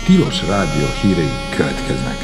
Tilos Rádió hírei következnek.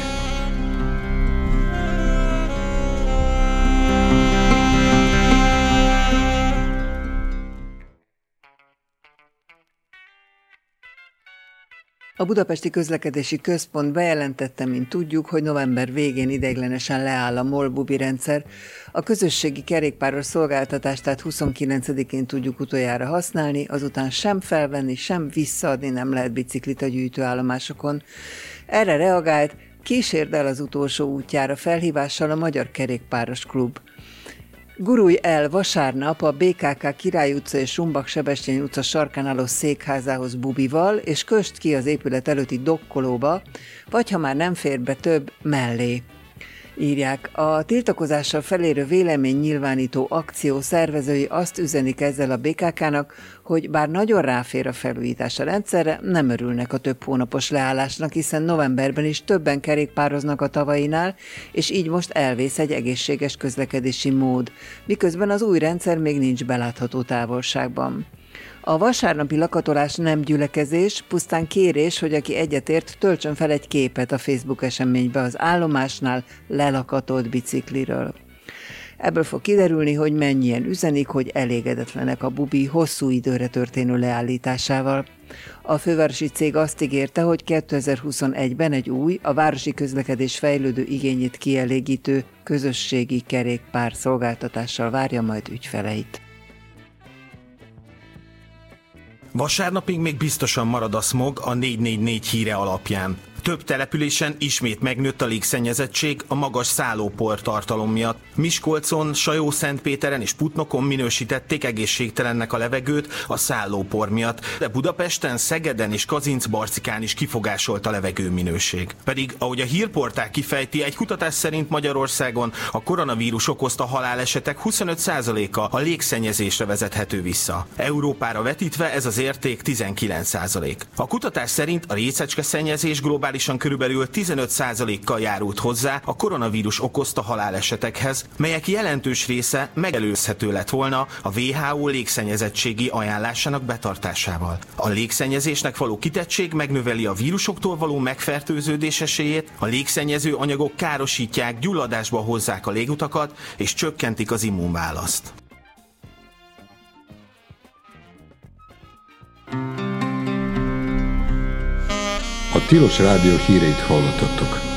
A Budapesti Közlekedési Központ bejelentette, mint tudjuk, hogy november végén ideiglenesen leáll a MOL-bubi rendszer. A közösségi kerékpáros szolgáltatást tehát 29-én tudjuk utoljára használni, azután sem felvenni, sem visszaadni nem lehet biciklit a gyűjtőállomásokon. Erre reagált, kísérd el az utolsó útjára felhívással a Magyar Kerékpáros Klub. Gurulj el vasárnap a BKK Király utca és Rumbak Sebestyén utca sarkán álló székházához bubival, és kösd ki az épület előtti dokkolóba, vagy ha már nem fér be több, mellé. Írják, a tiltakozással felérő véleménynyilvánító akció szervezői azt üzenik ezzel a BKK-nak, hogy bár nagyon ráfér a felújítás a rendszerre, nem örülnek a több hónapos leállásnak, hiszen novemberben is többen kerékpároznak a tavainál, és így most elvész egy egészséges közlekedési mód, miközben az új rendszer még nincs belátható távolságban. A vasárnapi lakatolás nem gyülekezés, pusztán kérés, hogy aki egyetért, töltsön fel egy képet a Facebook eseménybe az állomásnál lelakatolt bicikliről. Ebből fog kiderülni, hogy mennyien üzenik, hogy elégedetlenek a bubi hosszú időre történő leállításával. A fővárosi cég azt ígérte, hogy 2021-ben egy új, a városi közlekedés fejlődő igényét kielégítő közösségi kerékpár szolgáltatással várja majd ügyfeleit. Vasárnapig még biztosan marad a szmog a 444 híre alapján. Több településen ismét megnőtt a légszennyezettség a magas szállópor tartalom miatt. Miskolcon, Sajó-Szentpéteren és Putnokon minősítették egészségtelennek a levegőt a szállópor miatt, de Budapesten, Szegeden és Kazincbarcikán is kifogásolt a levegőminőség. Pedig, ahogy a hírportál kifejti, egy kutatás szerint Magyarországon a koronavírus okozta halálesetek 25%-a a légszennyezésre vezethető vissza. Európára vetítve ez az érték 19%. A kutatás szerint a részecskeszennyezés globálisan körülbelül 15%-kal járult hozzá a koronavírus okozta halálesetekhez, melyek jelentős része megelőzhető lett volna a WHO légszennyezettségi ajánlásának betartásával. A légszennyezésnek való kitettség megnöveli a vírusoktól való megfertőződés esélyét, a légszennyező anyagok károsítják, gyulladásba hozzák a légutakat és csökkentik az immunválaszt. A Tilos Rádió híreit hallottatok.